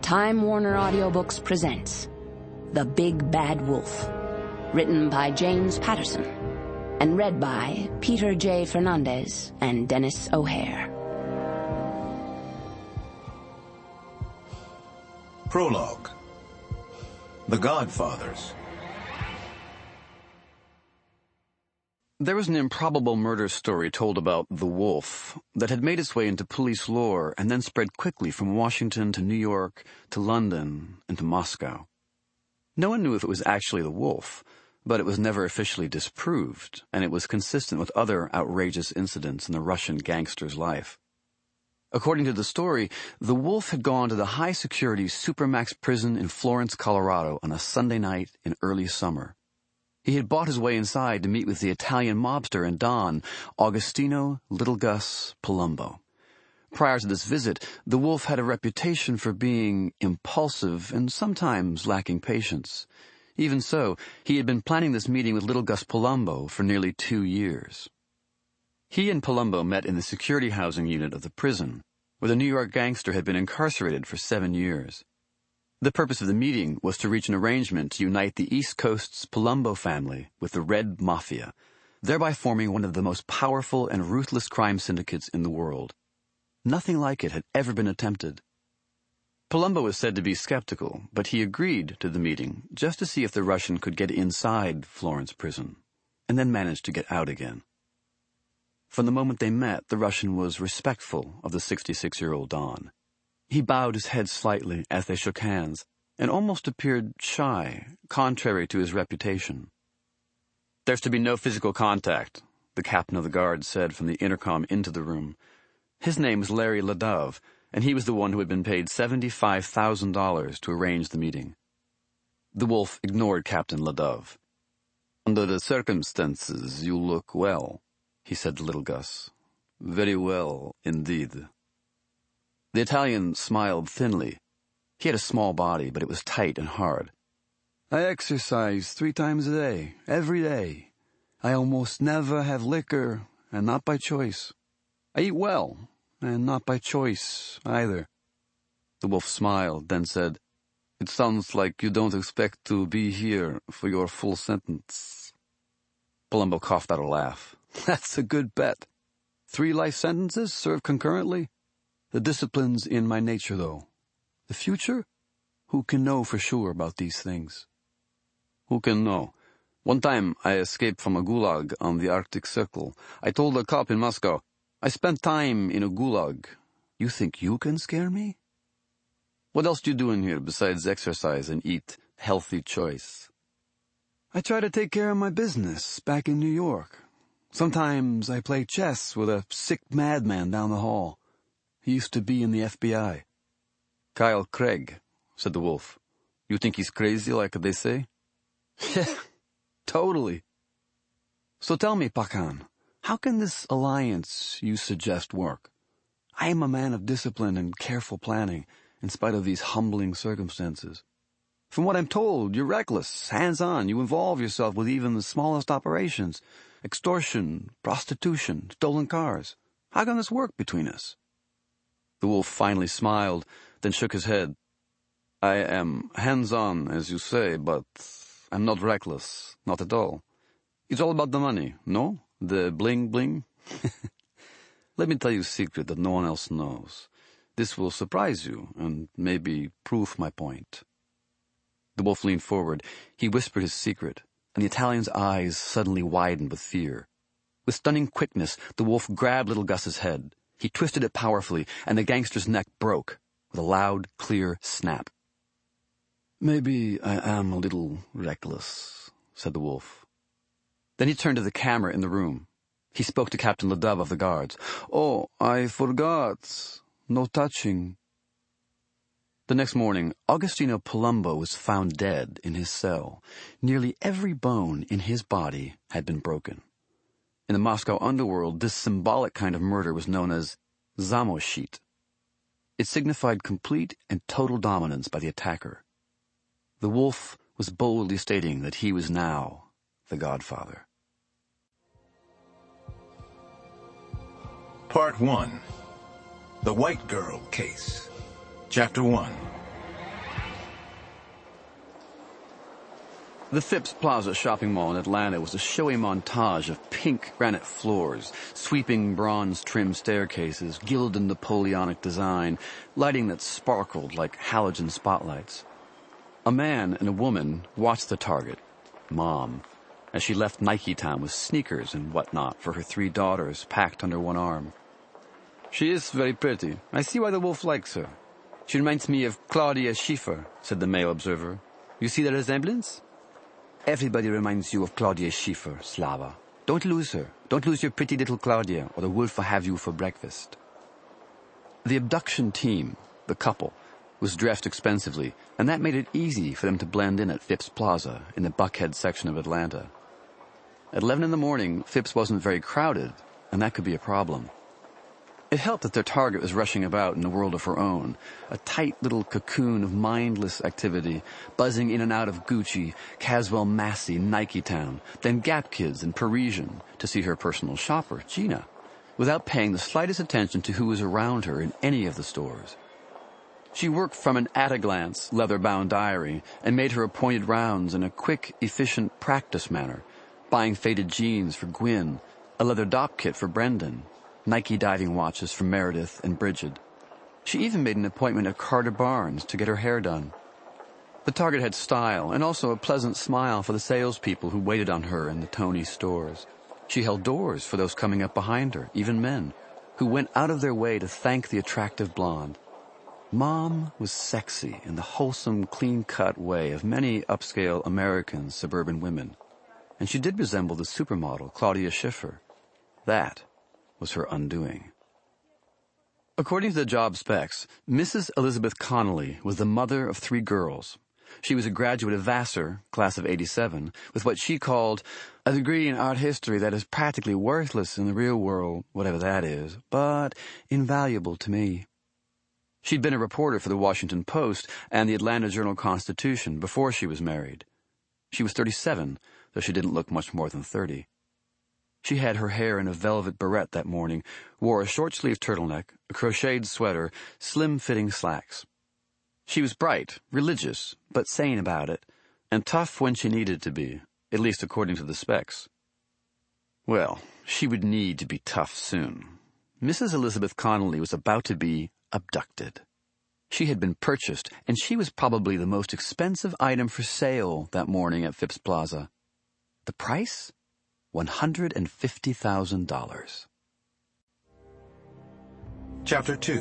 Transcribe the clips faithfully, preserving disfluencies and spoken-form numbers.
Time Warner Audiobooks presents The Big Bad Wolf, written by James Patterson and read by Peter J. Fernandez and Dennis O'Hare. Prologue. The Godfathers. There was an improbable murder story told about the wolf that had made its way into police lore and then spread quickly from Washington to New York to London and to Moscow. No one knew if it was actually the wolf, but it was never officially disproved, and it was consistent with other outrageous incidents in the Russian gangster's life. According to the story, the wolf had gone to the high-security Supermax prison in Florence, Colorado on a Sunday night in early summer. He had bought his way inside to meet with the Italian mobster and Don, Agostino Little Gus Palumbo. Prior to this visit, the wolf had a reputation for being impulsive and sometimes lacking patience. Even so, he had been planning this meeting with Little Gus Palumbo for nearly two years. He and Palumbo met in the security housing unit of the prison, where the New York gangster had been incarcerated for seven years. The purpose of the meeting was to reach an arrangement to unite the East Coast's Palumbo family with the Red Mafia, thereby forming one of the most powerful and ruthless crime syndicates in the world. Nothing like it had ever been attempted. Palumbo was said to be skeptical, but he agreed to the meeting just to see if the Russian could get inside Florence prison, and then manage to get out again. From the moment they met, the Russian was respectful of the sixty-six-year-old Don. He bowed his head slightly as they shook hands, and almost appeared shy, contrary to his reputation. "There's to be no physical contact," the captain of the guard said from the intercom into the room. His name was Larry Ladove, and he was the one who had been paid seventy-five thousand dollars to arrange the meeting. The wolf ignored Captain Ladove. "Under the circumstances, you look well," he said to Little Gus. "Very well, indeed." The Italian smiled thinly. He had a small body, but it was tight and hard. "I exercise three times a day, every day. I almost never have liquor, and not by choice. I eat well, and not by choice, either." The wolf smiled, then said, "It sounds like you don't expect to be here for your full sentence." Palumbo coughed out a laugh. "That's a good bet. Three life sentences served concurrently? The discipline's in my nature, though. The future? Who can know for sure about these things?" "Who can know? One time I escaped from a gulag on the Arctic Circle. I told a cop in Moscow, 'I spent time in a gulag.' You think you can scare me?" "What else do you do in here besides exercise and eat healthy choice?" "I try to take care of my business back in New York. Sometimes I play chess with a sick madman down the hall. He used to be in the F B I. "Kyle Craig," said the wolf. "You think he's crazy like they say?" "Yeah, totally. So tell me, Pakan, how can this alliance you suggest work? I am a man of discipline and careful planning, in spite of these humbling circumstances. From what I'm told, you're reckless, hands-on. You involve yourself with even the smallest operations. Extortion, prostitution, stolen cars. How can this work between us?" The wolf finally smiled, then shook his head. "I am hands-on, as you say, but I'm not reckless, not at all. It's all about the money, no? The bling-bling? Let me tell you a secret that no one else knows. This will surprise you, and maybe prove my point." The wolf leaned forward. He whispered his secret, and the Italian's eyes suddenly widened with fear. With stunning quickness, the wolf grabbed Little Gus's head. He twisted it powerfully, and the gangster's neck broke with a loud, clear snap. "Maybe I am a little reckless," said the wolf. Then he turned to the camera in the room. He spoke to Captain Ladove of the guards. "Oh, I forgot. No touching." The next morning, Agostino Palumbo was found dead in his cell. Nearly every bone in his body had been broken. In the Moscow underworld, this symbolic kind of murder was known as zamoshit. It signified complete and total dominance by the attacker. The wolf was boldly stating that he was now the Godfather. Part one. The White Girl Case. Chapter one. The Phipps Plaza shopping mall in Atlanta was a showy montage of pink granite floors, sweeping bronze-trimmed staircases, gilded Napoleonic design, lighting that sparkled like halogen spotlights. A man and a woman watched the target, Mom, as she left Nike Town with sneakers and whatnot for her three daughters packed under one arm. "She is very pretty. I see why the wolf likes her. She reminds me of Claudia Schiffer," said the male observer. "You see the resemblance?" "Everybody reminds you of Claudia Schiffer, Slava. Don't lose her. Don't lose your pretty little Claudia, or the wolf will have you for breakfast." The abduction team, the couple, was dressed expensively, and that made it easy for them to blend in at Phipps Plaza in the Buckhead section of Atlanta. At eleven in the morning, Phipps wasn't very crowded, and that could be a problem. It helped that their target was rushing about in a world of her own, a tight little cocoon of mindless activity, buzzing in and out of Gucci, Caswell Massey, Nike Town, then Gap Kids and Parisian to see her personal shopper, Gina, without paying the slightest attention to who was around her in any of the stores. She worked from an at-a-glance, leather-bound diary and made her appointed rounds in a quick, efficient practice manner, buying faded jeans for Gwyn, a leather dop kit for Brendan, Nike diving watches for Meredith and Bridget. She even made an appointment at Carter Barnes to get her hair done. The target had style and also a pleasant smile for the salespeople who waited on her in the Tony stores. She held doors for those coming up behind her, even men, who went out of their way to thank the attractive blonde. Mom was sexy in the wholesome, clean-cut way of many upscale American suburban women, and she did resemble the supermodel Claudia Schiffer. That was her undoing. According to the job specs, Missus Elizabeth Connolly was the mother of three girls. She was a graduate of Vassar, class of eighty-seven, with what she called a degree in art history that is practically worthless in the real world, whatever that is, but invaluable to me. She'd been a reporter for the Washington Post and the Atlanta Journal-Constitution before she was married. She was thirty-seven, though she didn't look much more than thirty. She had her hair in a velvet barrette that morning, wore a short-sleeved turtleneck, a crocheted sweater, slim-fitting slacks. She was bright, religious, but sane about it, and tough when she needed to be, at least according to the specs. Well, she would need to be tough soon. Missus Elizabeth Connolly was about to be abducted. She had been purchased, and she was probably the most expensive item for sale that morning at Phipps Plaza. The price? one hundred fifty thousand dollars. Chapter two.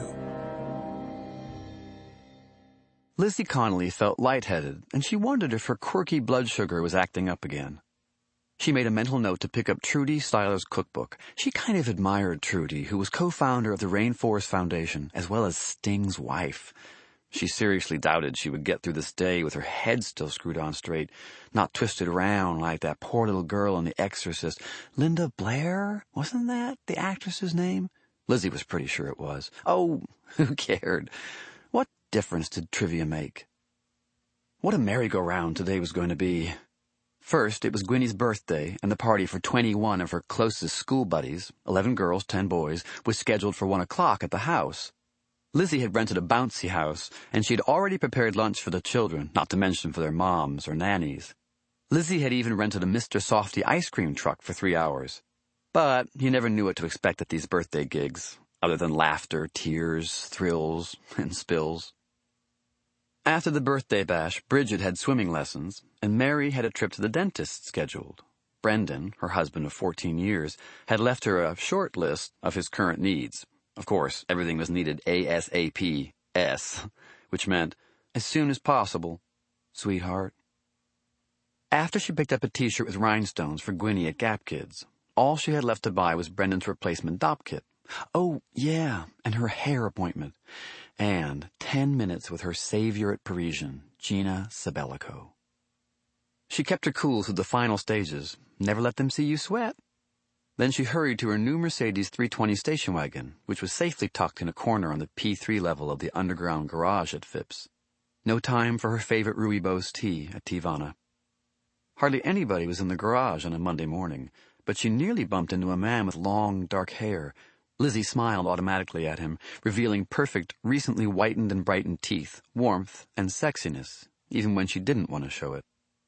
Lizzie Connolly felt lightheaded, and she wondered if her quirky blood sugar was acting up again. She made a mental note to pick up Trudy Styler's cookbook. She kind of admired Trudy, who was co-founder of the Rainforest Foundation, as well as Sting's wife. She seriously doubted she would get through this day with her head still screwed on straight, not twisted around like that poor little girl in The Exorcist. Linda Blair? Wasn't that the actress's name? Lizzie was pretty sure it was. Oh, who cared? What difference did trivia make? What a merry-go-round today was going to be. First, it was Gwynnie's birthday, and the party for twenty-one of her closest school buddies, eleven girls, ten boys, was scheduled for one o'clock at the house. Lizzie had rented a bouncy house, and she had already prepared lunch for the children, not to mention for their moms or nannies. Lizzie had even rented a Mister Softy ice cream truck for three hours. But you never knew what to expect at these birthday gigs, other than laughter, tears, thrills, and spills. After the birthday bash, Bridget had swimming lessons, and Mary had a trip to the dentist scheduled. Brendan, her husband of fourteen years, had left her a short list of his current needs. Of course, everything was needed ASAP, S, which meant, as soon as possible, sweetheart. After she picked up a t-shirt with rhinestones for Gwynnie at Gap Kids, all she had left to buy was Brendan's replacement dop kit. Oh, yeah, and her hair appointment. And ten minutes with her savior at Parisian, Gina Sabellico. She kept her cool through the final stages, never let them see you sweat. Then she hurried to her new Mercedes three twenty station wagon, which was safely tucked in a corner on the P three level of the underground garage at Phipps. No time for her favorite rooibos tea at Tivana. Hardly anybody was in the garage on a Monday morning, but she nearly bumped into a man with long, dark hair. Lizzie smiled automatically at him, revealing perfect, recently whitened and brightened teeth, warmth, and sexiness, even when she didn't want to show it.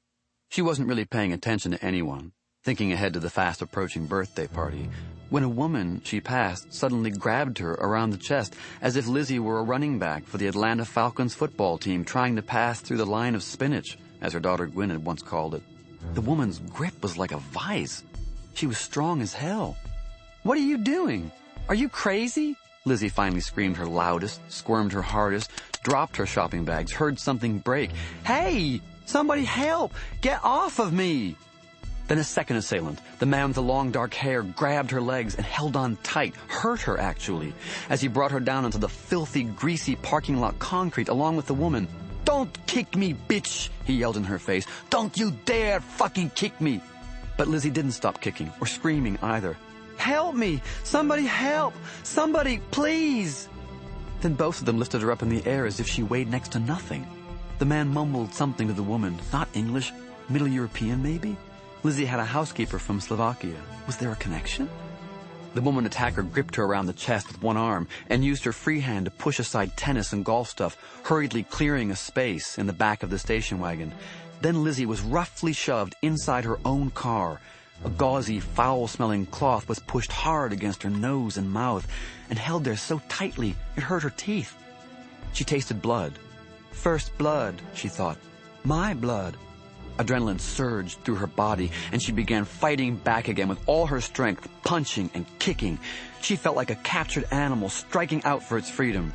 She wasn't really paying attention to anyone, thinking ahead to the fast-approaching birthday party, when a woman she passed suddenly grabbed her around the chest as if Lizzie were a running back for the Atlanta Falcons football team trying to pass through the line of spinach, as her daughter Gwen had once called it. The woman's grip was like a vice. She was strong as hell. "What are you doing? Are you crazy?" Lizzie finally screamed her loudest, squirmed her hardest, dropped her shopping bags, heard something break. "Hey! Somebody help! Get off of me!" Then a second assailant, the man with the long dark hair, grabbed her legs and held on tight, hurt her actually, as he brought her down onto the filthy, greasy parking lot concrete along with the woman. "Don't kick me, bitch!" he yelled in her face. "Don't you dare fucking kick me!" But Lizzie didn't stop kicking or screaming either. "Help me! Somebody help! Somebody, please!" Then both of them lifted her up in the air as if she weighed next to nothing. The man mumbled something to the woman, not English, Middle European maybe? Lizzie had a housekeeper from Slovakia. Was there a connection? The woman attacker gripped her around the chest with one arm and used her free hand to push aside tennis and golf stuff, hurriedly clearing a space in the back of the station wagon. Then Lizzie was roughly shoved inside her own car. A gauzy, foul-smelling cloth was pushed hard against her nose and mouth and held there so tightly it hurt her teeth. She tasted blood. First blood, she thought. My blood. Adrenaline surged through her body, and she began fighting back again with all her strength, punching and kicking. She felt like a captured animal striking out for its freedom.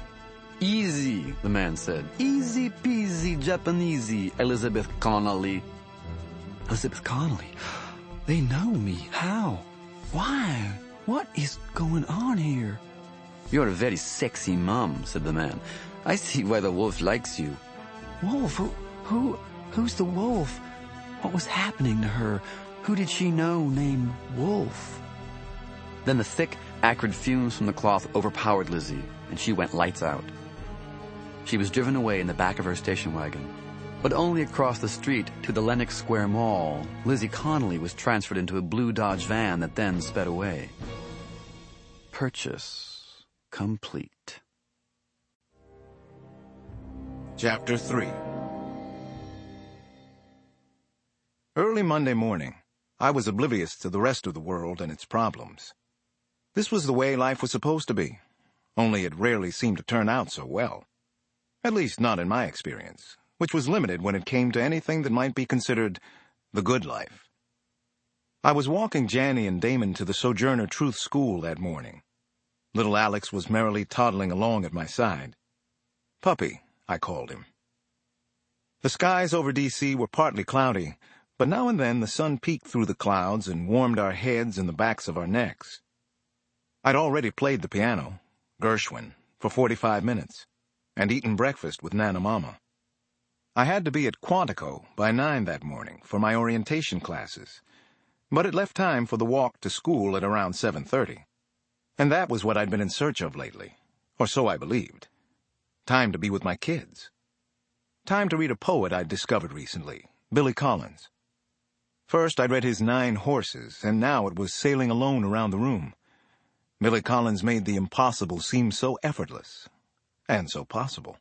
"Easy," the man said. "Easy peasy Japanesey, Elizabeth Connolly." Elizabeth Connolly? They know me. How? Why? What is going on here? "You're a very sexy mom," said the man. "I see why the wolf likes you." Wolf? Who, who, who's the wolf? What was happening to her? Who did she know named Wolf? Then the thick, acrid fumes from the cloth overpowered Lizzie, and she went lights out. She was driven away in the back of her station wagon. But only across the street to the Lenox Square Mall, Lizzie Connolly was transferred into a blue Dodge van that then sped away. Purchase complete. Chapter three. Early Monday morning, I was oblivious to the rest of the world and its problems. This was the way life was supposed to be, only it rarely seemed to turn out so well. At least not in my experience, which was limited when it came to anything that might be considered the good life. I was walking Janny and Damon to the Sojourner Truth School that morning. Little Alex was merrily toddling along at my side. Puppy, I called him. The skies over D C were partly cloudy, but now and then the sun peeked through the clouds and warmed our heads and the backs of our necks. I'd already played the piano, Gershwin, for forty-five minutes, and eaten breakfast with Nana Mama. I had to be at Quantico by nine that morning for my orientation classes, but it left time for the walk to school at around seven thirty. And that was what I'd been in search of lately, or so I believed. Time to be with my kids. Time to read a poet I'd discovered recently, Billy Collins. First I'd read his Nine Horses, and now it was sailing alone around the room. Billy Collins made the impossible seem so effortless, and so possible.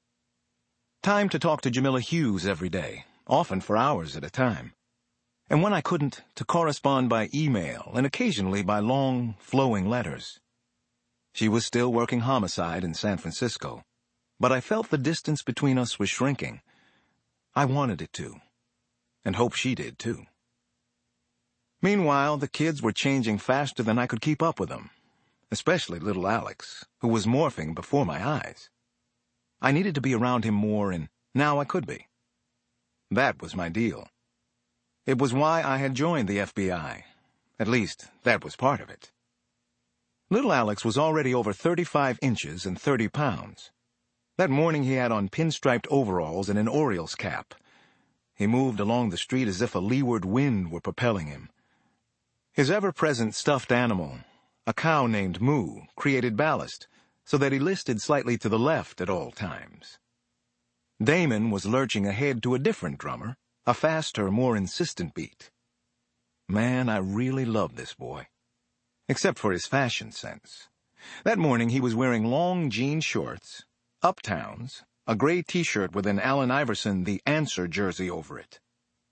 Time to talk to Jamila Hughes every day, often for hours at a time. And when I couldn't, to correspond by email and occasionally by long, flowing letters. She was still working homicide in San Francisco, but I felt the distance between us was shrinking. I wanted it to, and hoped she did too. Meanwhile, the kids were changing faster than I could keep up with them, especially little Alex, who was morphing before my eyes. I needed to be around him more, and now I could be. That was my deal. It was why I had joined the F B I. At least, that was part of it. Little Alex was already over thirty-five inches and thirty pounds. That morning he had on pinstriped overalls and an Orioles cap. He moved along the street as if a leeward wind were propelling him. His ever-present stuffed animal, a cow named Moo, created ballast, so that he listed slightly to the left at all times. Damon was lurching ahead to a different drummer, a faster, more insistent beat. Man, I really loved this boy. Except for his fashion sense. That morning he was wearing long jean shorts, uptowns, a gray T-shirt with an Allen Iverson The Answer jersey over it.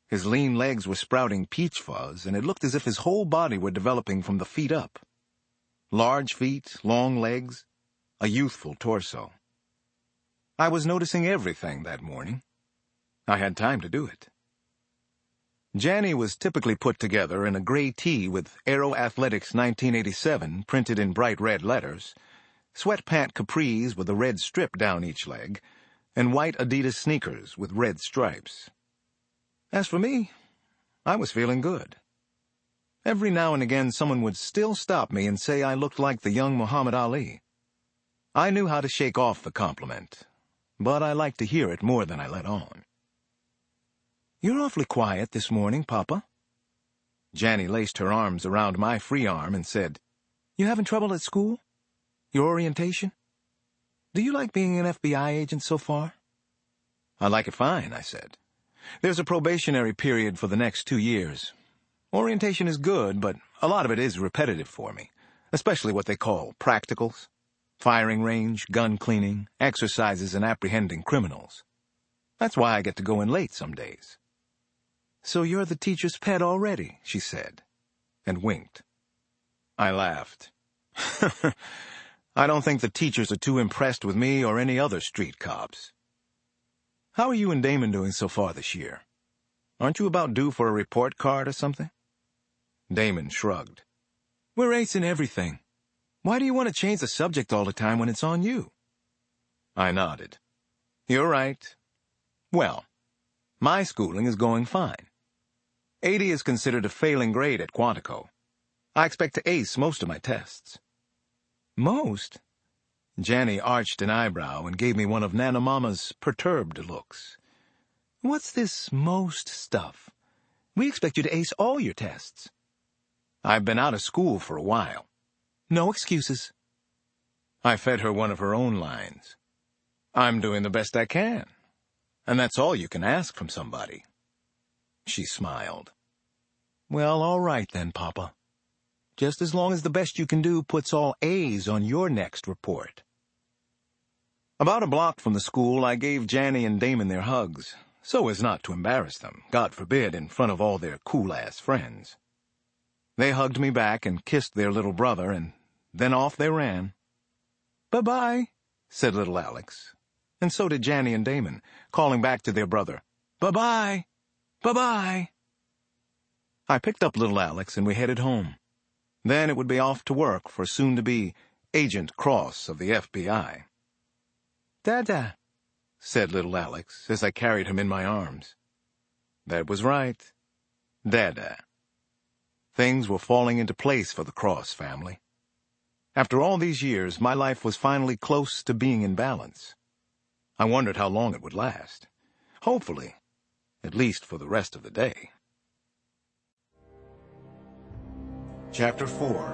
His lean legs were sprouting peach fuzz, and it looked as if his whole body were developing from the feet up. Large feet, long legs, a youthful torso. I was noticing everything that morning. I had time to do it. Janny was typically put together in a gray tee with Aero Athletics nineteen eighty-seven printed in bright red letters, sweat pant capris with a red strip down each leg, and white Adidas sneakers with red stripes. As for me, I was feeling good. Every now and again someone would still stop me and say I looked like the young Muhammad Ali. I knew how to shake off the compliment, but I liked to hear it more than I let on. "You're awfully quiet this morning, Papa." Janny laced her arms around my free arm and said, "You having trouble at school? Your orientation? Do you like being an F B I agent so far?" "I like it fine," I said. "There's a probationary period for the next two years. Orientation is good, but a lot of it is repetitive for me, especially what they call practicals, firing range, gun cleaning, exercises in apprehending criminals. That's why I get to go in late some days." "So you're the teacher's pet already," she said, and winked. I laughed. I don't think the teachers are too impressed with me or any other street cops. "How are you and Damon doing so far this year? Aren't you about due for a report card or something?" Damon shrugged. "We're acing everything. Why do you want to change the subject all the time when it's on you?" I nodded. "You're right. Well, my schooling is going fine. eighty is considered a failing grade at Quantico. I expect to ace most of my tests." "Most?" Janny arched an eyebrow and gave me one of Nana Mama's perturbed looks. "What's this most stuff? We expect you to ace all your tests." "I've been out of school for a while." "No excuses." I fed her one of her own lines. "I'm doing the best I can, and that's all you can ask from somebody." She smiled. "Well, all right then, Papa. Just as long as the best you can do puts all A's on your next report." About a block from the school, I gave Janny and Damon their hugs, so as not to embarrass them, God forbid, in front of all their cool-ass friends. They hugged me back and kissed their little brother, and then off they ran. "Bye-bye," said little Alex, and so did Janny and Damon, calling back to their brother, "Bye-bye, bye-bye." I picked up little Alex and we headed home. Then it would be off to work for soon-to-be Agent Cross of the F B I. "Dada," said little Alex as I carried him in my arms. That was right. Dada. Things were falling into place for the Cross family. After all these years, my life was finally close to being in balance. I wondered how long it would last. Hopefully, at least for the rest of the day. Chapter four.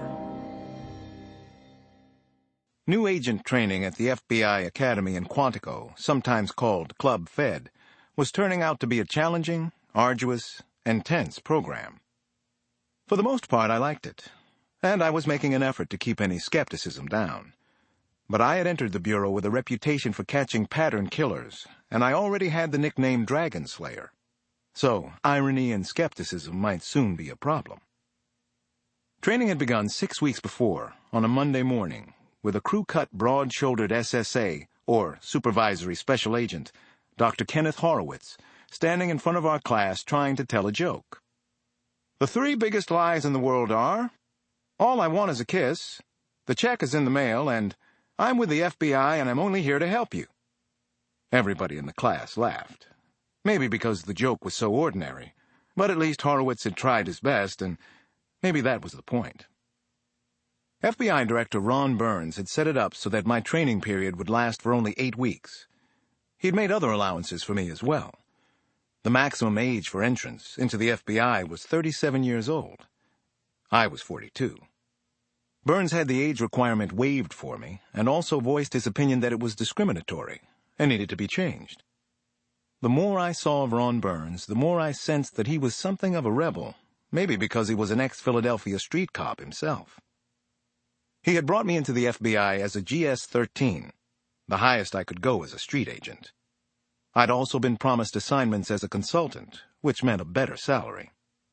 New agent training at the F B I Academy in Quantico, sometimes called Club Fed, was turning out to be a challenging, arduous, and tense program. For the most part, I liked it, and I was making an effort to keep any skepticism down. But I had entered the Bureau with a reputation for catching pattern killers, and I already had the nickname Dragon Slayer. So irony and skepticism might soon be a problem. Training had begun six weeks before, on a Monday morning, with a crew-cut, broad-shouldered S S A, or Supervisory Special Agent, Doctor Kenneth Horowitz, standing in front of our class trying to tell a joke. "The three biggest lies in the world are, all I want is a kiss, the check is in the mail, and I'm with the F B I and I'm only here to help you." Everybody in the class laughed. Maybe because the joke was so ordinary, but at least Horowitz had tried his best, and maybe that was the point. F B I Director Ron Burns had set it up so that my training period would last for only eight weeks. He'd made other allowances for me as well. The maximum age for entrance into the F B I was thirty-seven years old. I was forty-two. Burns had the age requirement waived for me, and also voiced his opinion that it was discriminatory and needed to be changed. The more I saw of Ron Burns, the more I sensed that he was something of a rebel, maybe because he was an ex-Philadelphia street cop himself. He had brought me into the F B I as a G S thirteen, the highest I could go as a street agent. I'd also been promised assignments as a consultant, which meant a better salary.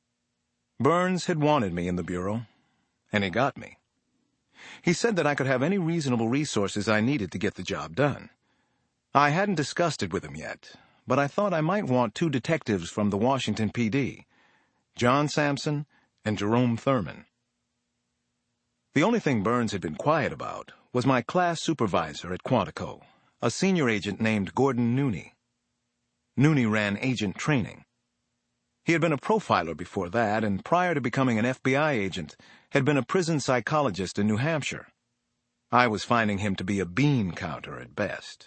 Burns had wanted me in the Bureau, and he got me. He said that I could have any reasonable resources I needed to get the job done. I hadn't discussed it with him yet, but I thought I might want two detectives from the Washington P D, John Sampson and Jerome Thurman. The only thing Burns had been quiet about was my class supervisor at Quantico, a senior agent named Gordon Nooney. Nooney ran agent training. He had been a profiler before that, and prior to becoming an F B I agent, had been a prison psychologist in New Hampshire. I was finding him to be a bean counter at best.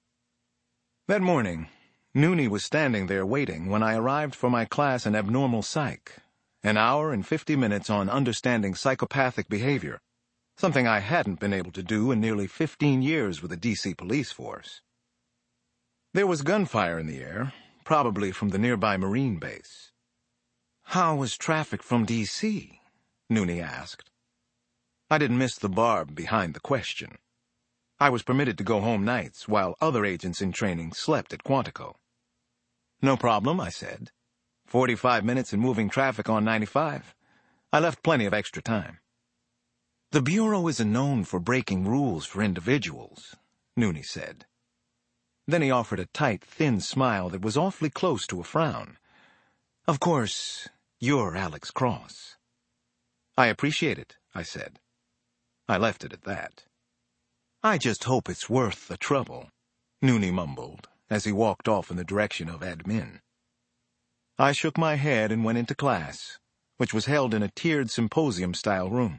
That morning, Nooney was standing there waiting when I arrived for my class in abnormal psych, an hour and fifty minutes on understanding psychopathic behavior, something I hadn't been able to do in nearly fifteen years with the D C police force. There was gunfire in the air, probably from the nearby Marine base. "How was traffic from D C?" Nooney asked. I didn't miss the barb behind the question. I was permitted to go home nights while other agents in training slept at Quantico. "No problem," I said. Forty-five minutes in moving traffic on ninety-five. I left plenty of extra time. "The Bureau isn't known for breaking rules for individuals," Nooney said. Then he offered a tight, thin smile that was awfully close to a frown. "Of course, you're Alex Cross." "I appreciate it," I said. I left it at that. "I just hope it's worth the trouble," Nooney mumbled as he walked off in the direction of admin. I shook my head and went into class, which was held in a tiered symposium-style room.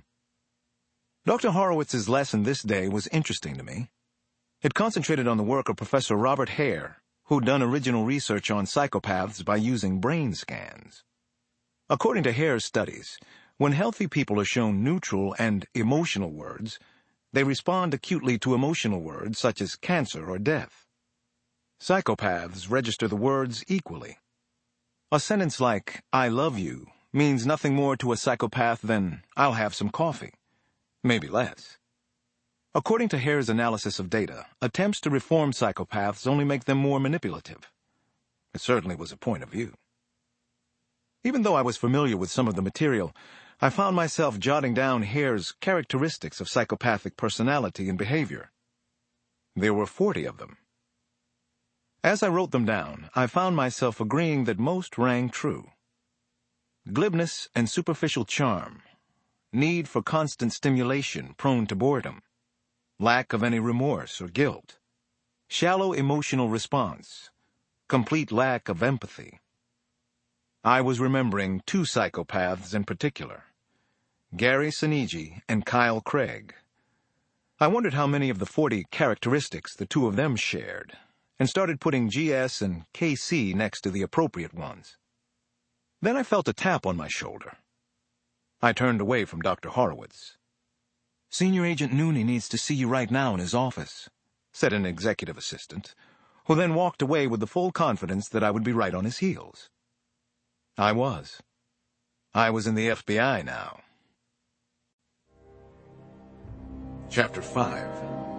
Doctor Horowitz's lesson this day was interesting to me. It concentrated on the work of Professor Robert Hare, who'd done original research on psychopaths by using brain scans. According to Hare's studies, when healthy people are shown neutral and emotional words, they respond acutely to emotional words such as cancer or death. Psychopaths register the words equally. A sentence like, "I love you," means nothing more to a psychopath than, "I'll have some coffee," maybe less. According to Hare's analysis of data, attempts to reform psychopaths only make them more manipulative. It certainly was a point of view. Even though I was familiar with some of the material, I found myself jotting down Hare's characteristics of psychopathic personality and behavior. There were forty of them. As I wrote them down, I found myself agreeing that most rang true. Glibness and superficial charm, need for constant stimulation prone to boredom, lack of any remorse or guilt, shallow emotional response, complete lack of empathy. I was remembering two psychopaths in particular, Gary Sinigi and Kyle Craig. I wondered how many of the forty characteristics the two of them shared, and started putting G S and K C next to the appropriate ones. Then I felt a tap on my shoulder. I turned away from Doctor Horowitz. "Senior Agent Nooney needs to see you right now in his office," said an executive assistant, who then walked away with the full confidence that I would be right on his heels. I was. I was in the F B I now. Chapter five.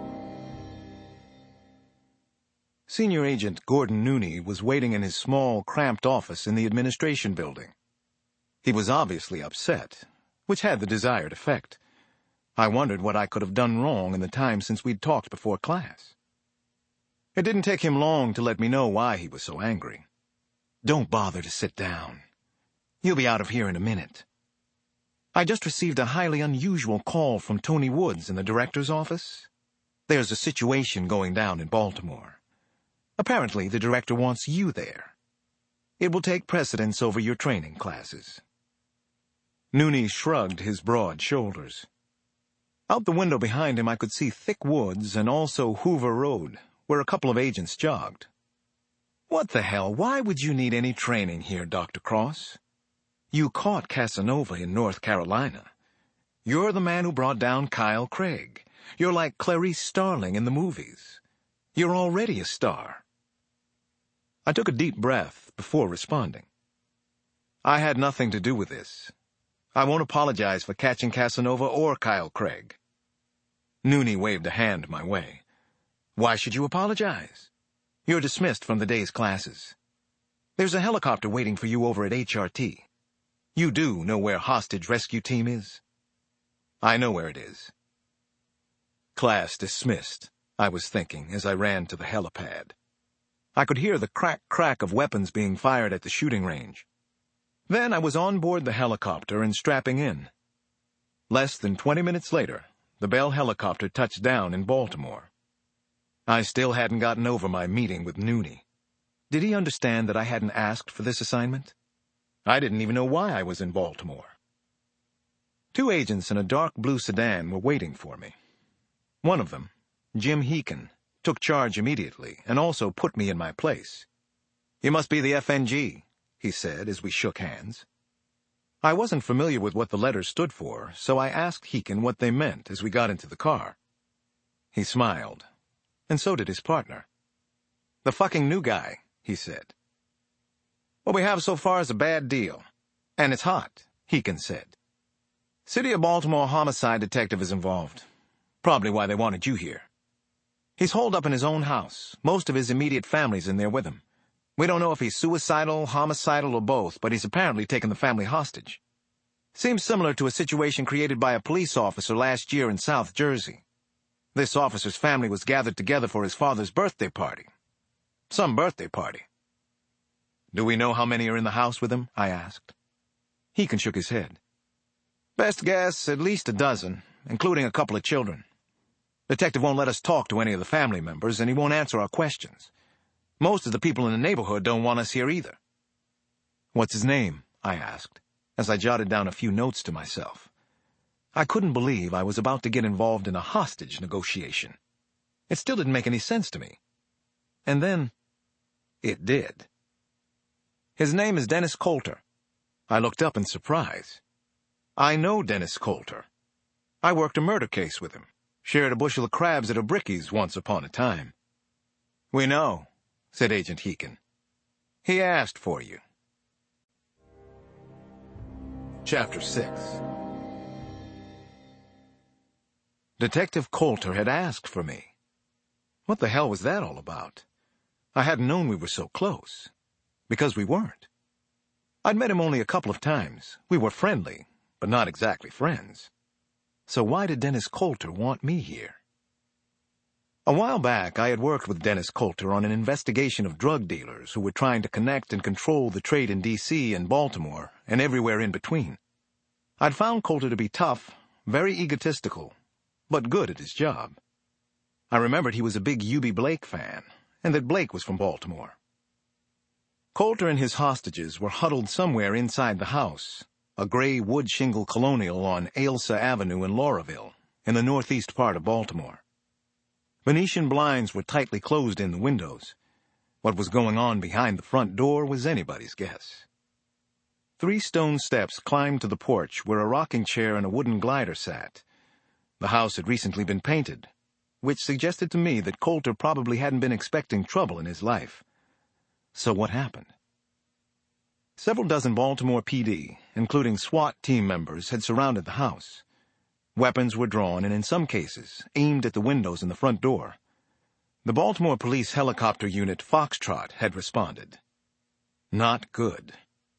Senior Agent Gordon Nooney was waiting in his small, cramped office in the administration building. He was obviously upset, which had the desired effect. I wondered what I could have done wrong in the time since we'd talked before class. It didn't take him long to let me know why he was so angry. "Don't bother to sit down. You'll be out of here in a minute. I just received a highly unusual call from Tony Woods in the director's office. There's a situation going down in Baltimore. Apparently, the director wants you there. It will take precedence over your training classes." Nooney shrugged his broad shoulders. Out the window behind him I could see thick woods and also Hoover Road, where a couple of agents jogged. "What the hell? Why would you need any training here, Doctor Cross? You caught Casanova in North Carolina. You're the man who brought down Kyle Craig. You're like Clarice Starling in the movies. You're already a star." I took a deep breath before responding. "I had nothing to do with this. I won't apologize for catching Casanova or Kyle Craig." Nooney waved a hand my way. "Why should you apologize? You're dismissed from the day's classes. There's a helicopter waiting for you over at H R T. You do know where hostage rescue team is? I know where it is. Class dismissed, I was thinking as I ran to the helipad. I could hear the crack-crack of weapons being fired at the shooting range. Then I was on board the helicopter and strapping in. Less than twenty minutes later, the Bell helicopter touched down in Baltimore. I still hadn't gotten over my meeting with Nooney. Did he understand that I hadn't asked for this assignment? I didn't even know why I was in Baltimore. Two agents in a dark blue sedan were waiting for me. One of them, Jim Heekin, took charge immediately and also put me in my place. "You must be the F N G," he said as we shook hands. I wasn't familiar with what the letters stood for, so I asked Heekin what they meant as we got into the car. He smiled, and so did his partner. "The fucking new guy," he said. "What we have so far is a bad deal. And it's hot," Heekin said. "City of Baltimore homicide detective is involved. Probably why they wanted you here. He's holed up in his own house. Most of his immediate family's in there with him. We don't know if he's suicidal, homicidal, or both, but he's apparently taken the family hostage. Seems similar to a situation created by a police officer last year in South Jersey. This officer's family was gathered together for his father's birthday party. Some birthday party." "Do we know how many are in the house with him?" I asked. Heekin shook his head. "Best guess, at least a dozen, including a couple of children. Detective won't let us talk to any of the family members, and he won't answer our questions. Most of the people in the neighborhood don't want us here either." "What's his name?" I asked, as I jotted down a few notes to myself. I couldn't believe I was about to get involved in a hostage negotiation. It still didn't make any sense to me. And then, it did. "His name is Dennis Coulter." I looked up in surprise. I know Dennis Coulter. I worked a murder case with him. Shared a bushel of crabs at a Bricky's once upon a time. "We know," said Agent Heekin. "He asked for you." Chapter six. Detective Coulter had asked for me. What the hell was that all about? I hadn't known we were so close. Because we weren't. I'd met him only a couple of times. We were friendly, but not exactly friends. So why did Dennis Coulter want me here? A while back, I had worked with Dennis Coulter on an investigation of drug dealers who were trying to connect and control the trade in D C and Baltimore and everywhere in between. I'd found Coulter to be tough, very egotistical, but good at his job. I remembered he was a big U B Blake fan, and that Blake was from Baltimore. Coulter and his hostages were huddled somewhere inside the house, a gray wood shingle colonial on Ailsa Avenue in Lauraville, in the northeast part of Baltimore. Venetian blinds were tightly closed in the windows. What was going on behind the front door was anybody's guess. Three stone steps climbed to the porch where a rocking chair and a wooden glider sat. The house had recently been painted, which suggested to me that Coulter probably hadn't been expecting trouble in his life. So what happened? Several dozen Baltimore P D, including SWAT team members, had surrounded the house. Weapons were drawn and, in some cases, aimed at the windows and the front door. The Baltimore Police Helicopter Unit Foxtrot had responded. Not good.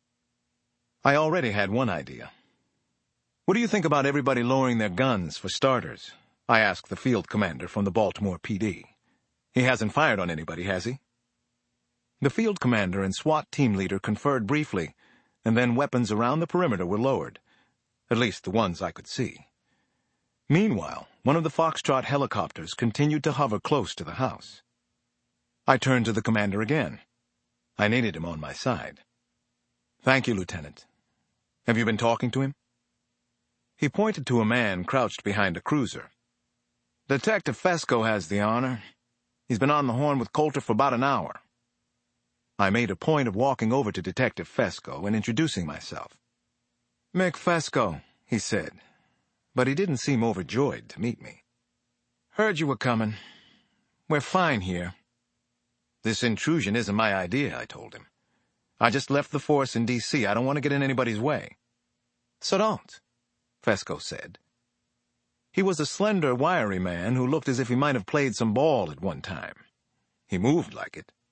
I already had one idea. "What do you think about everybody lowering their guns, for starters?" I asked the field commander from the Baltimore P D. "He hasn't fired on anybody, has he?" The field commander and SWAT team leader conferred briefly, and then weapons around the perimeter were lowered, at least the ones I could see. Meanwhile, one of the Foxtrot helicopters continued to hover close to the house. I turned to the commander again. I needed him on my side. "Thank you, Lieutenant. Have you been talking to him?" He pointed to a man crouched behind a cruiser. "Detective Fesco has the honor. He's been on the horn with Coulter for about an hour." I made a point of walking over to Detective Fesco and introducing myself. "Mick Fesco," he said, but he didn't seem overjoyed to meet me. "Heard you were coming. We're fine here." "This intrusion isn't my idea," I told him. "I just left the force in D C I don't want to get in anybody's way." "So don't," Fesco said. He was a slender, wiry man who looked as if he might have played some ball at one time. He moved like it.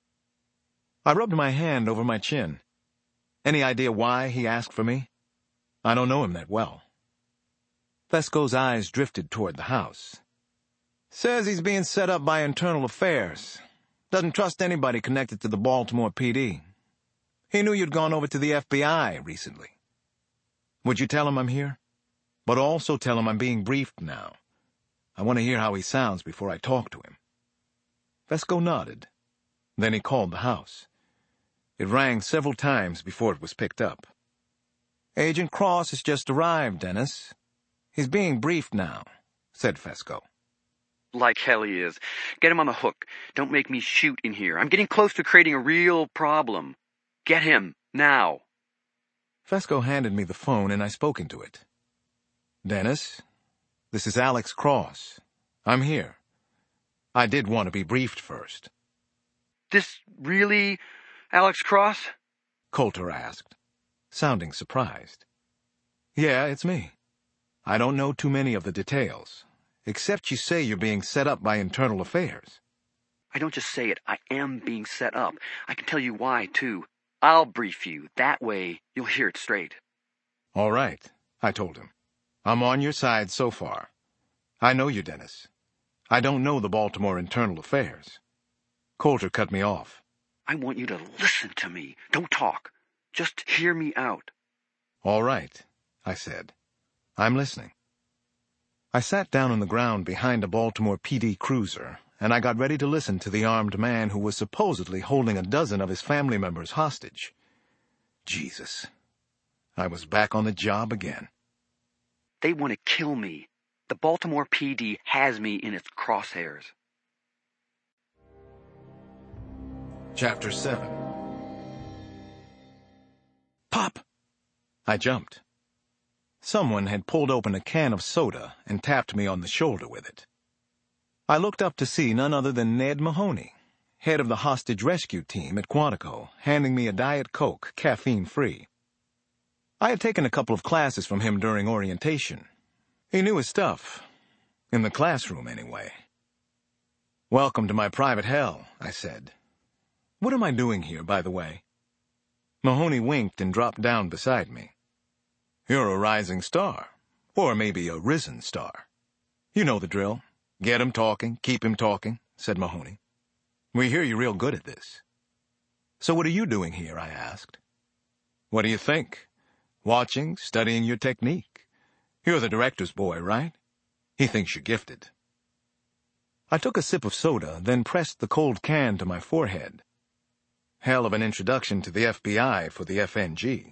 I rubbed my hand over my chin. Any idea why he asked for me? I don't know him that well. Fesco's eyes drifted toward the house. Says he's being set up by Internal Affairs. Doesn't trust anybody connected to the Baltimore P D. He knew you'd gone over to the F B I recently. Would you tell him I'm here? But also tell him I'm being briefed now. I want to hear how he sounds before I talk to him. Fesco nodded. Then he called the house. It rang several times before it was picked up. Agent Cross has just arrived, Dennis. He's being briefed now, said Fesco. Like hell he is. Get him on the hook. Don't make me shoot in here. I'm getting close to creating a real problem. Get him, now. Fesco handed me the phone and I spoke into it. Dennis, this is Alex Cross. I'm here. I did want to be briefed first. This really Alex Cross? Coulter asked, sounding surprised. Yeah, it's me. I don't know too many of the details, except you say you're being set up by Internal Affairs. I don't just say it. I am being set up. I can tell you why, too. I'll brief you. That way, you'll hear it straight. All right, I told him. I'm on your side so far. I know you, Dennis. I don't know the Baltimore Internal Affairs. Coulter cut me off. I want you to listen to me. Don't talk. Just hear me out. All right, I said. I'm listening. I sat down on the ground behind a Baltimore P D cruiser, and I got ready to listen to the armed man who was supposedly holding a dozen of his family members hostage. Jesus. I was back on the job again. They want to kill me. The Baltimore P D has me in its crosshairs. Chapter seven. Pop! I jumped. Someone had pulled open a can of soda and tapped me on the shoulder with it. I looked up to see none other than Ned Mahoney, head of the hostage rescue team at Quantico, handing me a Diet Coke, caffeine-free. I had taken a couple of classes from him during orientation. He knew his stuff. In the classroom, anyway. Welcome to my private hell, I said. What am I doing here, by the way? Mahoney winked and dropped down beside me. You're a rising star, or maybe a risen star. You know the drill. Get him talking, keep him talking, said Mahoney. We hear you're real good at this. So what are you doing here, I asked. What do you think? Watching, studying your technique. You're the director's boy, right? He thinks you're gifted. I took a sip of soda, then pressed the cold can to my forehead. Hell of an introduction to the F B I for the F N G.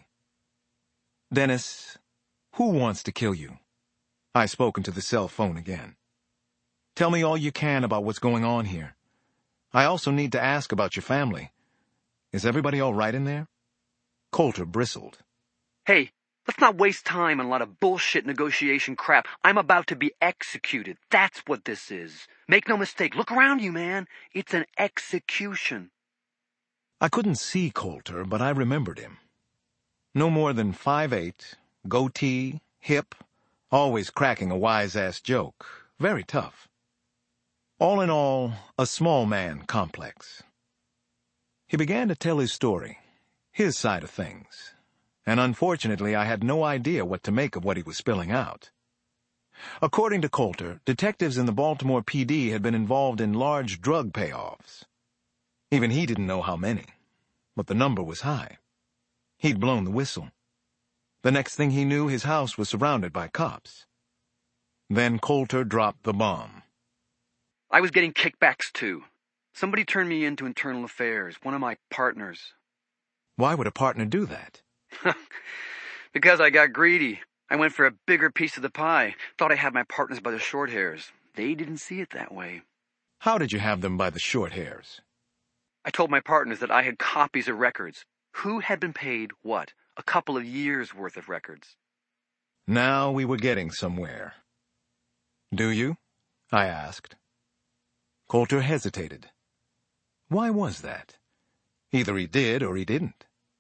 Dennis, who wants to kill you? I spoke into the cell phone again. Tell me all you can about what's going on here. I also need to ask about your family. Is everybody all right in there? Coulter bristled. Hey, let's not waste time on a lot of bullshit negotiation crap. I'm about to be executed. That's what this is. Make no mistake. Look around you, man. It's an execution. I couldn't see Coulter, but I remembered him. No more than five eight, goatee, hip, always cracking a wise-ass joke. Very tough. All in all, a small man complex. He began to tell his story, his side of things, and unfortunately I had no idea what to make of what he was spilling out. According to Coulter, detectives in the Baltimore P D had been involved in large drug payoffs. Even he didn't know how many, but the number was high. He'd blown the whistle. The next thing he knew, his house was surrounded by cops. Then Coulter dropped the bomb. I was getting kickbacks, too. Somebody turned me into Internal Affairs, one of my partners. Why would a partner do that? Because I got greedy. I went for a bigger piece of the pie. Thought I had my partners by the short hairs. They didn't see it that way. How did you have them by the short hairs? I told my partners that I had copies of records. Who had been paid what? A couple of years' worth of records. Now we were getting somewhere. Do you? I asked. Coulter hesitated. Why was that? Either he did or he didn't.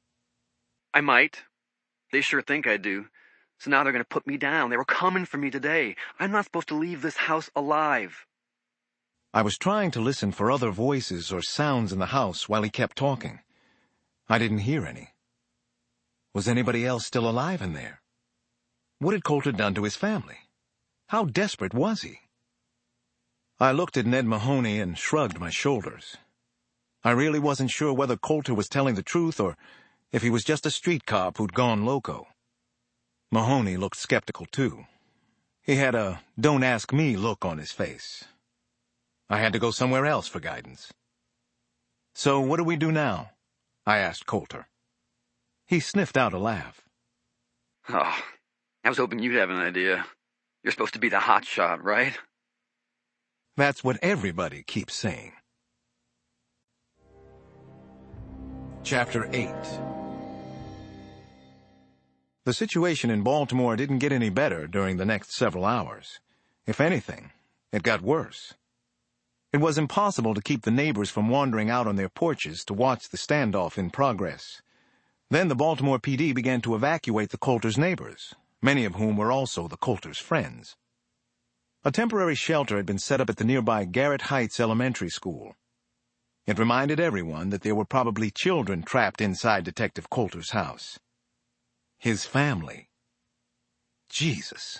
I might. They sure think I do. So now they're going to put me down. They were coming for me today. I'm not supposed to leave this house alive. I was trying to listen for other voices or sounds in the house while he kept talking. I didn't hear any. Was anybody else still alive in there? What had Coulter done to his family? How desperate was he? I looked at Ned Mahoney and shrugged my shoulders. I really wasn't sure whether Coulter was telling the truth or if he was just a street cop who'd gone loco. Mahoney looked skeptical, too. He had a don't-ask-me look on his face. I had to go somewhere else for guidance. "So what do we do now?" I asked Coulter. He sniffed out a laugh. Oh, I was hoping you'd have an idea. You're supposed to be the hot shot, right? That's what everybody keeps saying. Chapter eight. The situation in Baltimore didn't get any better during the next several hours. If anything, it got worse. It was impossible to keep the neighbors from wandering out on their porches to watch the standoff in progress. Then the Baltimore P D began to evacuate the Coulters' neighbors, many of whom were also the Coulters' friends. A temporary shelter had been set up at the nearby Garrett Heights Elementary School. It reminded everyone that there were probably children trapped inside Detective Coulter's house. His family. Jesus.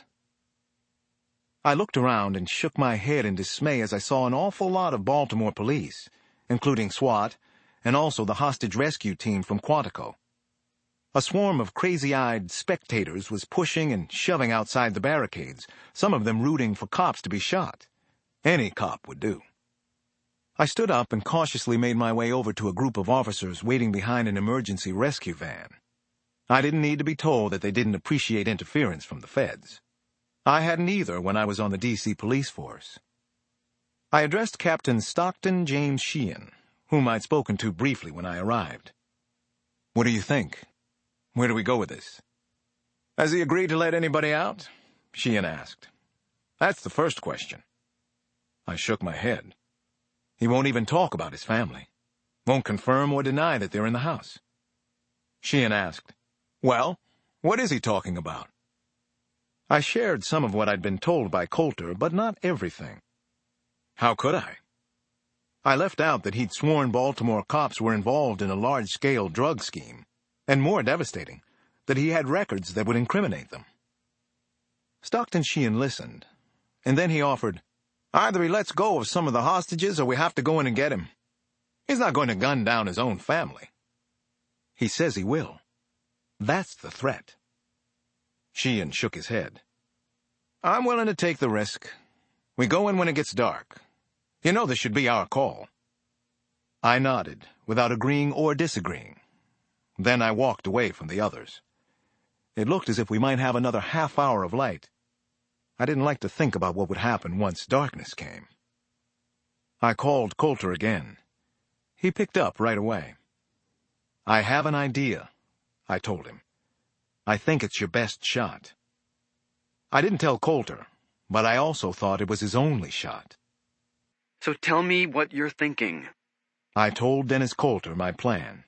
I looked around and shook my head in dismay as I saw an awful lot of Baltimore police, including SWAT, and also the hostage rescue team from Quantico. A swarm of crazy-eyed spectators was pushing and shoving outside the barricades, some of them rooting for cops to be shot. Any cop would do. I stood up and cautiously made my way over to a group of officers waiting behind an emergency rescue van. I didn't need to be told that they didn't appreciate interference from the feds. I hadn't either when I was on the D C police force. I addressed Captain Stockton James Sheehan, whom I'd spoken to briefly when I arrived. "What do you think? Where do we go with this?" "Has he agreed to let anybody out?" Sheehan asked. "That's the first question." I shook my head. He won't even talk about his family. Won't confirm or deny that they're in the house. Sheehan asked, "Well, what is he talking about?" I shared some of what I'd been told by Coulter, but not everything. How could I? I left out that he'd sworn Baltimore cops were involved in a large-scale drug scheme, and more devastating, that he had records that would incriminate them. Stockton Sheehan listened, and then he offered, "Either he lets go of some of the hostages or we have to go in and get him. He's not going to gun down his own family." "He says he will. That's the threat." Sheehan shook his head. "I'm willing to take the risk. We go in when it gets dark. You know this should be our call." I nodded, without agreeing or disagreeing. Then I walked away from the others. It looked as if we might have another half hour of light. I didn't like to think about what would happen once darkness came. I called Coulter again. He picked up right away. "I have an idea," I told him. "I think it's your best shot." I didn't tell Coulter, but I also thought it was his only shot. "So tell me what you're thinking." I told Dennis Coulter my plan.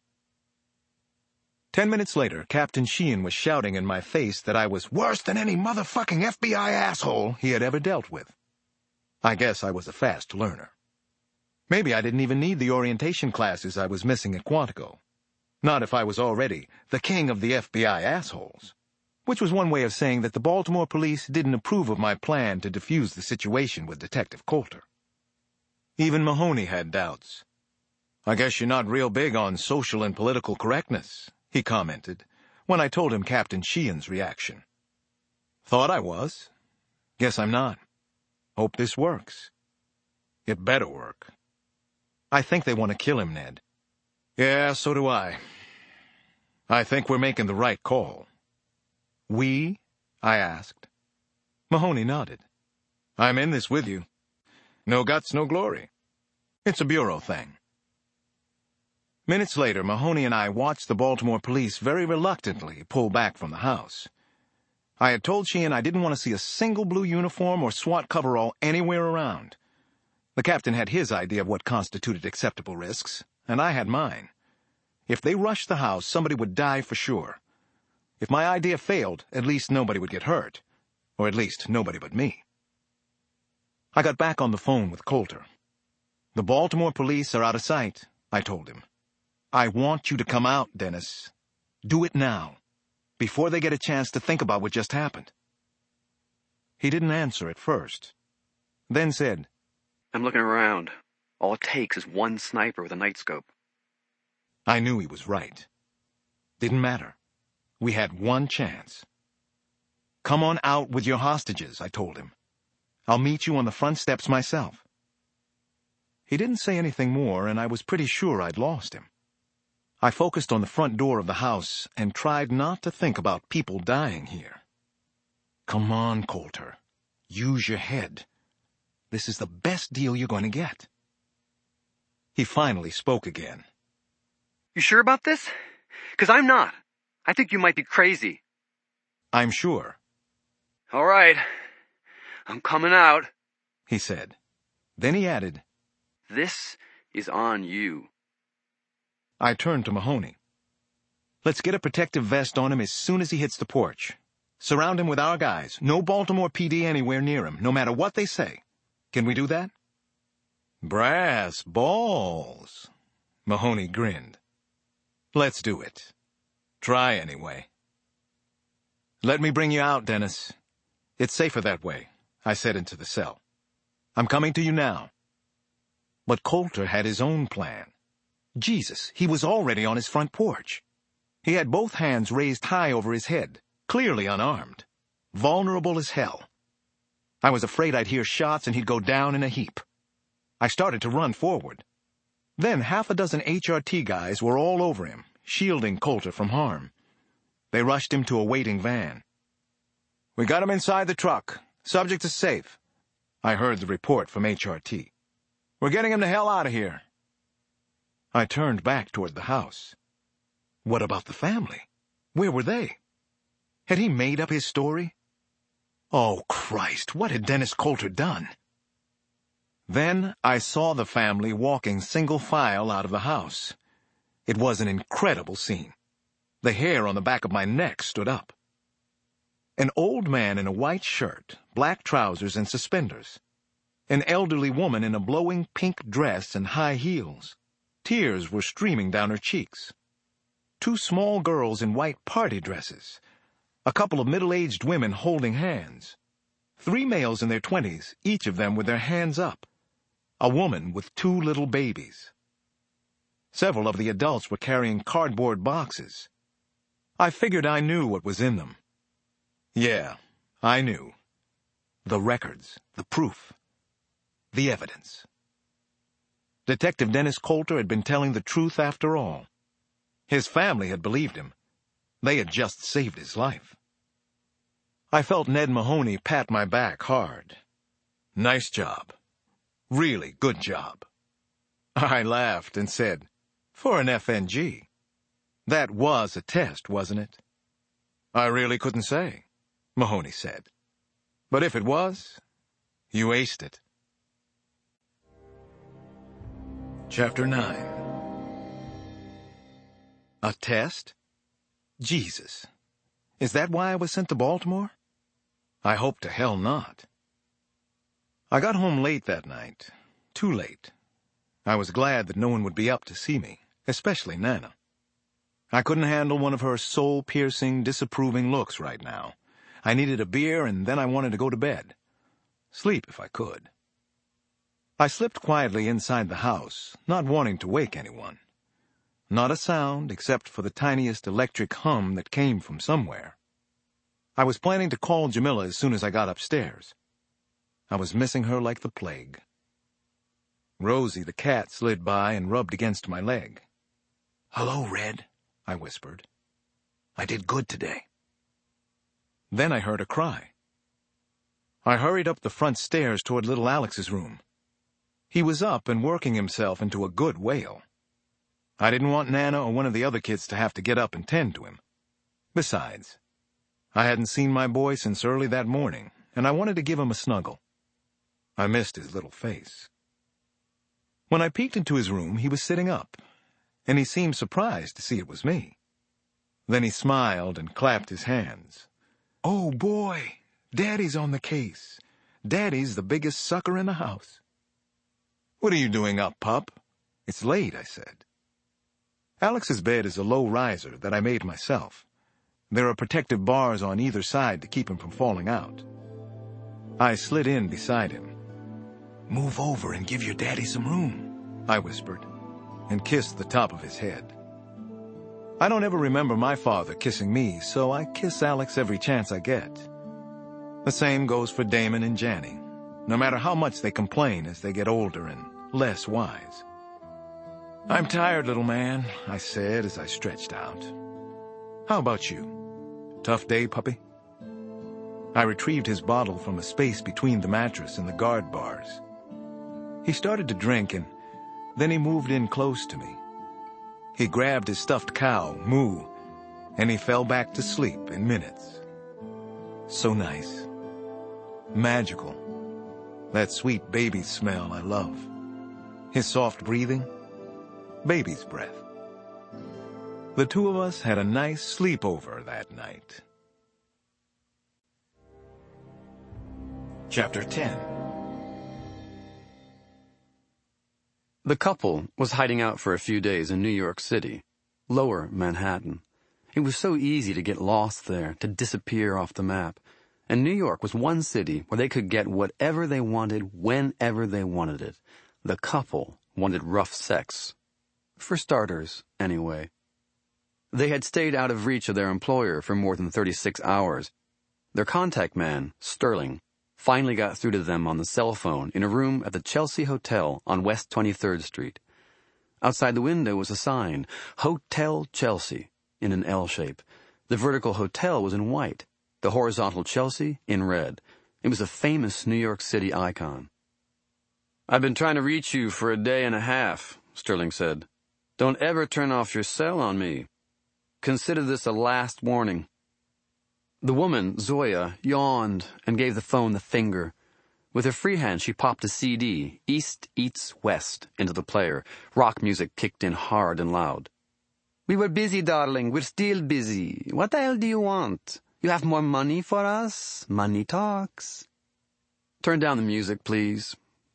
Ten minutes later, Captain Sheehan was shouting in my face that I was worse than any motherfucking F B I asshole he had ever dealt with. I guess I was a fast learner. Maybe I didn't even need the orientation classes I was missing at Quantico. Not if I was already the king of the F B I assholes. Which was one way of saying that the Baltimore police didn't approve of my plan to defuse the situation with Detective Coulter. Even Mahoney had doubts. "I guess you're not real big on social and political correctness," he commented, when I told him Captain Sheehan's reaction. "Thought I was. Guess I'm not. Hope this works." "It better work." "I think they want to kill him, Ned." "Yeah, so do I. I think we're making the right call." "We?" I asked. Mahoney nodded. "I'm in this with you. No guts, no glory. It's a bureau thing." Minutes later, Mahoney and I watched the Baltimore police very reluctantly pull back from the house. I had told Sheehan I didn't want to see a single blue uniform or SWAT coverall anywhere around. The captain had his idea of what constituted acceptable risks, and I had mine. If they rushed the house, somebody would die for sure. If my idea failed, at least nobody would get hurt. Or at least nobody but me. I got back on the phone with Coulter. "The Baltimore police are out of sight," I told him. I want you to come out, Dennis. Do it now, before they get a chance to think about what just happened. He didn't answer at first, then said, I'm looking around. All it takes is one sniper with a night scope. I knew he was right. Didn't matter. We had one chance. Come on out with your hostages, I told him. I'll meet you on the front steps myself. He didn't say anything more, and I was pretty sure I'd lost him. I focused on the front door of the house and tried not to think about people dying here. Come on, Coulter. Use your head. This is the best deal you're going to get. He finally spoke again. You sure about this? 'Cause I'm not. I think you might be crazy. I'm sure. All right. I'm coming out, he said. Then he added, This is on you. I turned to Mahoney. Let's get a protective vest on him as soon as he hits the porch. Surround him with our guys. No Baltimore P D anywhere near him, no matter what they say. Can we do that? Brass balls. Mahoney grinned. Let's do it. Try anyway. Let me bring you out, Dennis. It's safer that way, I said into the cell. I'm coming to you now. But Coulter had his own plan. Jesus, he was already on his front porch. He had both hands raised high over his head, clearly unarmed, vulnerable as hell. I was afraid I'd hear shots and he'd go down in a heap. I started to run forward. Then half a dozen H R T guys were all over him, shielding Coulter from harm. They rushed him to a waiting van. We got him inside the truck. Subject is safe, I heard the report from H R T. We're getting him the hell out of here. I turned back toward the house. What about the family? Where were they? Had he made up his story? Oh, Christ, what had Dennis Coulter done? Then I saw the family walking single file out of the house. It was an incredible scene. The hair on the back of my neck stood up. An old man in a white shirt, black trousers, and suspenders. An elderly woman in a blowing pink dress and high heels. Tears were streaming down her cheeks. Two small girls in white party dresses. A couple of middle-aged women holding hands. Three males in their twenties, each of them with their hands up. A woman with two little babies. Several of the adults were carrying cardboard boxes. I figured I knew what was in them. Yeah, I knew. The records, the proof, the evidence. Detective Dennis Coulter had been telling the truth after all. His family had believed him. They had just saved his life. I felt Ned Mahoney pat my back hard. Nice job. Really good job. I laughed and said, for an F N G. That was a test, wasn't it? I really couldn't say, Mahoney said. But if it was, you aced it. Chapter nine. A test? Jesus. Is that why I was sent to Baltimore? I hope to hell not. I got home late that night. Too late. I was glad that no one would be up to see me, especially Nana. I couldn't handle one of her soul-piercing, disapproving looks right now. I needed a beer, and then I wanted to go to bed. Sleep if I could. I slipped quietly inside the house, not wanting to wake anyone. Not a sound except for the tiniest electric hum that came from somewhere. I was planning to call Jamila as soon as I got upstairs. I was missing her like the plague. Rosie the cat slid by and rubbed against my leg. "Hello, Red," I whispered. "I did good today." Then I heard a cry. I hurried up the front stairs toward little Alex's room. He was up and working himself into a good wail. I didn't want Nana or one of the other kids to have to get up and tend to him. Besides, I hadn't seen my boy since early that morning, and I wanted to give him a snuggle. I missed his little face. When I peeked into his room, he was sitting up, and he seemed surprised to see it was me. Then he smiled and clapped his hands. "Oh, boy, Daddy's on the case. Daddy's the biggest sucker in the house." "What are you doing up, pup?" "It's late," I said. Alex's bed is a low riser that I made myself. There are protective bars on either side to keep him from falling out. I slid in beside him. "Move over and give your daddy some room," I whispered, and kissed the top of his head. I don't ever remember my father kissing me, so I kiss Alex every chance I get. The same goes for Damon and Janny, no matter how much they complain as they get older and less wise. "I'm tired, little man," I said as I stretched out. "How about you? Tough day, puppy?" I retrieved his bottle from a space between the mattress and the guard bars. He started to drink, and then he moved in close to me. He grabbed his stuffed cow, Moo, and he fell back to sleep in minutes. So nice. Magical. That sweet baby smell I love. His soft breathing. Baby's breath. The two of us had a nice sleepover that night. Chapter ten. The couple was hiding out for a few days in New York City, lower Manhattan. It was so easy to get lost there, to disappear off the map. And New York was one city where they could get whatever they wanted, whenever they wanted it. The couple wanted rough sex. For starters, anyway. They had stayed out of reach of their employer for more than thirty-six hours. Their contact man, Sterling, finally got through to them on the cell phone in a room at the Chelsea Hotel on West twenty-third Street. Outside the window was a sign, Hotel Chelsea, in an L shape. The vertical hotel was in white, the horizontal Chelsea in red. It was a famous New York City icon. "I've been trying to reach you for a day and a half," Sterling said. "Don't ever turn off your cell on me. Consider this a last warning." The woman, Zoya, yawned and gave the phone the finger. With her free hand, she popped a C D, East Eats West, into the player. Rock music kicked in hard and loud. "We were busy, darling. We're still busy. What the hell do you want? You have more money for us? Money talks." "Turn down the music, please.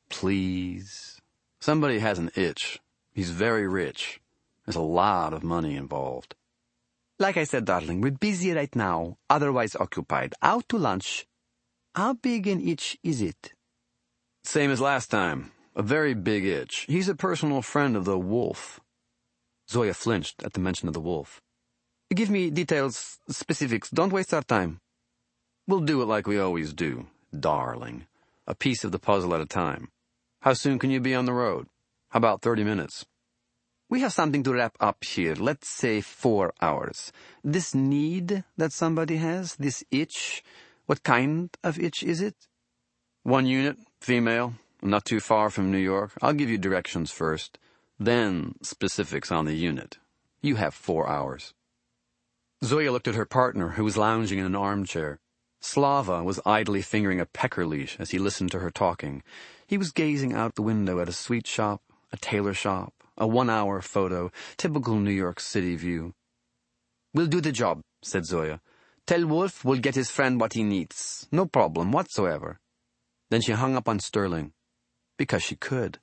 Please. Somebody has an itch. He's very rich. There's a lot of money involved." "Like I said, darling, we're busy right now, otherwise occupied. Out to lunch. How big an itch is it?" "Same as last time. A very big itch. He's a personal friend of the wolf." Zoya flinched at the mention of the wolf. "Give me details, specifics. Don't waste our time." "We'll do it like we always do, darling. A piece of the puzzle at a time. How soon can you be on the road? How about thirty minutes? "We have something to wrap up here. Let's say four hours. This need that somebody has, this itch, what kind of itch is it?" "One unit, female, not too far from New York. I'll give you directions first, then specifics on the unit. You have four hours. Zoya looked at her partner, who was lounging in an armchair. Slava was idly fingering a pecker leash as he listened to her talking. He was gazing out the window at a sweet shop, a tailor shop, a one-hour photo, typical New York City view. "We'll do the job," said Zoya. "Tell Wolf we'll get his friend what he needs. No problem whatsoever." Then she hung up on Sterling. Because she could.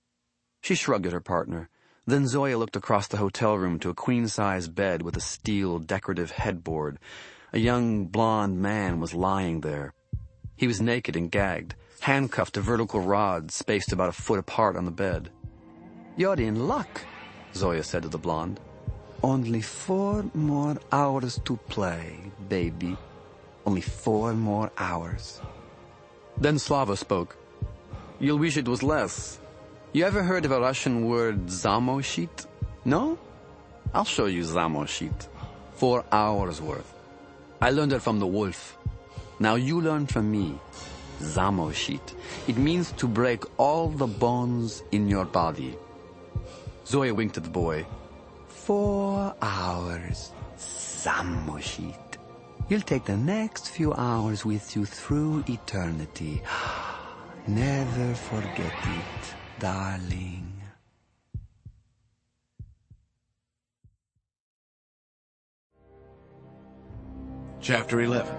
She shrugged at her partner. Then Zoya looked across the hotel room to a queen-size bed with a steel decorative headboard. A young blonde man was lying there. He was naked and gagged, handcuffed to vertical rods spaced about a foot apart on the bed. "You're in luck," Zoya said to the blonde. "Only four more hours to play, baby. Only four more hours." Then Slava spoke. "You'll wish it was less. You ever heard of a Russian word zamoshit? No? I'll show you zamoshit. Four hours worth. I learned it from the wolf. Now you learn from me. Zamoshit. It means to break all the bones in your body." Zoya winked at the boy. "Four hours. Zamoshit. You'll take the next few hours with you through eternity. Never forget it, darling." Chapter eleven.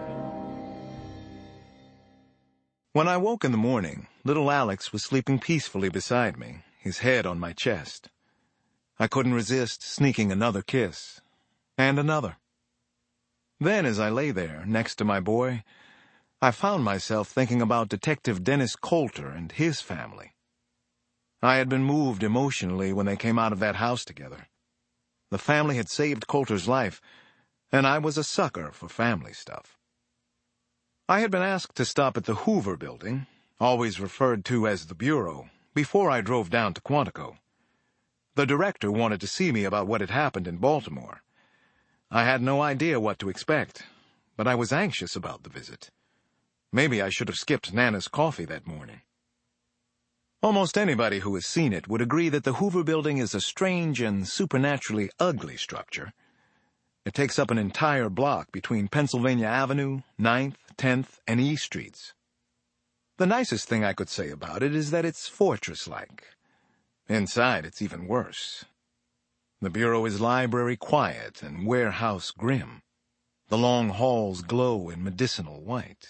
When I woke in the morning, little Alex was sleeping peacefully beside me, his head on my chest. I couldn't resist sneaking another kiss. And another. Then, as I lay there, next to my boy, I found myself thinking about Detective Dennis Coulter and his family. I had been moved emotionally when they came out of that house together. The family had saved Coulter's life, and I was a sucker for family stuff. I had been asked to stop at the Hoover Building, always referred to as the Bureau, before I drove down to Quantico. The director wanted to see me about what had happened in Baltimore. I had no idea what to expect, but I was anxious about the visit. Maybe I should have skipped Nana's coffee that morning. Almost anybody who has seen it would agree that the Hoover Building is a strange and supernaturally ugly structure. It takes up an entire block between Pennsylvania Avenue, ninth, tenth, and E Streets. The nicest thing I could say about it is that it's fortress-like. Inside, it's even worse. The Bureau is library quiet and warehouse grim. The long halls glow in medicinal white.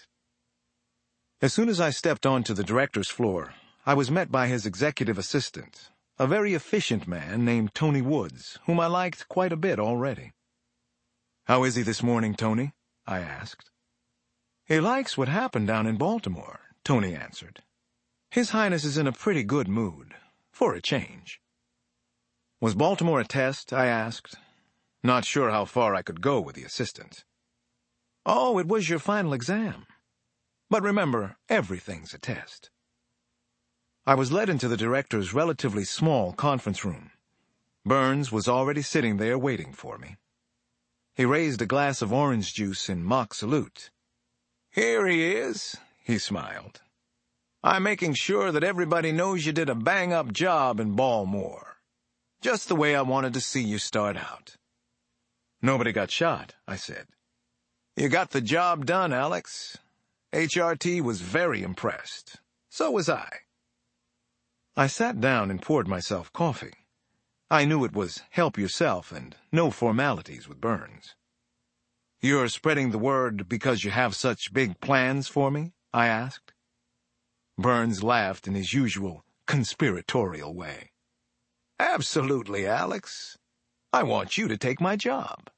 As soon as I stepped onto the director's floor, I was met by his executive assistant, a very efficient man named Tony Woods, whom I liked quite a bit already. "How is he this morning, Tony?" I asked. "He likes what happened down in Baltimore," Tony answered. "His Highness is in a pretty good mood, for a change." "Was Baltimore a test?" I asked, not sure how far I could go with the assistant. "Oh, it was your final exam. But remember, everything's a test." I was led into the director's relatively small conference room. Burns was already sitting there waiting for me. He raised a glass of orange juice in mock salute. "Here he is," he smiled. "I'm making sure that everybody knows you did a bang-up job in Baltimore. Just the way I wanted to see you start out." "Nobody got shot," I said. "You got the job done, Alex. H R T was very impressed. So was I." I sat down and poured myself coffee. I knew it was help yourself and no formalities with Burns. "You're spreading the word because you have such big plans for me?" I asked. Burns laughed in his usual conspiratorial way. "Absolutely, Alex. I want you to take my job."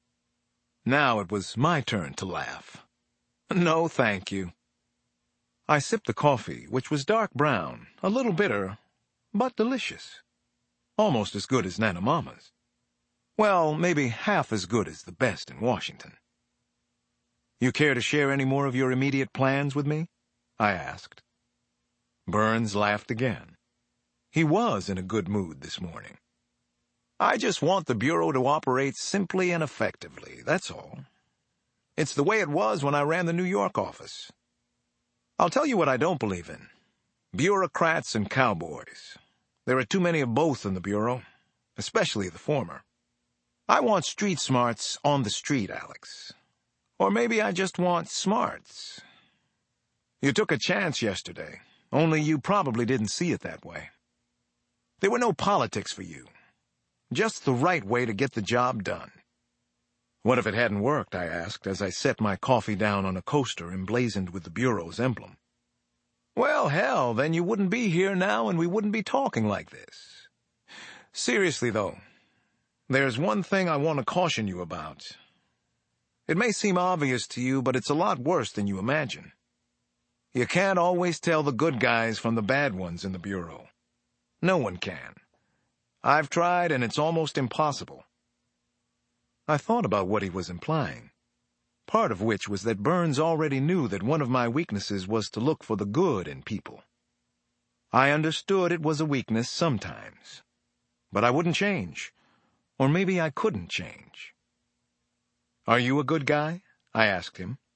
Now it was my turn to laugh. "No, thank you." I sipped the coffee, which was dark brown, a little bitter, but delicious. Almost as good as Nana Mama's. Well, maybe half as good as the best in Washington. "You care to share any more of your immediate plans with me?" I asked. Burns laughed again. He was in a good mood this morning. "I just want the Bureau to operate simply and effectively, that's all. It's the way it was when I ran the New York office. I'll tell you what I don't believe in. Bureaucrats and cowboys. There are too many of both in the Bureau, especially the former. I want street smarts on the street, Alex. Or maybe I just want smarts. You took a chance yesterday, only you probably didn't see it that way. There were no politics for you. Just the right way to get the job done." "What if it hadn't worked?" I asked, as I set my coffee down on a coaster emblazoned with the Bureau's emblem. "Well, hell, then you wouldn't be here now and we wouldn't be talking like this. Seriously, though, there's one thing I want to caution you about. It may seem obvious to you, but it's a lot worse than you imagine. You can't always tell the good guys from the bad ones in the Bureau. No one can. I've tried, and it's almost impossible." I thought about what he was implying, part of which was that Burns already knew that one of my weaknesses was to look for the good in people. I understood it was a weakness sometimes, but I wouldn't change, or maybe I couldn't change. "Are you a good guy?" I asked him.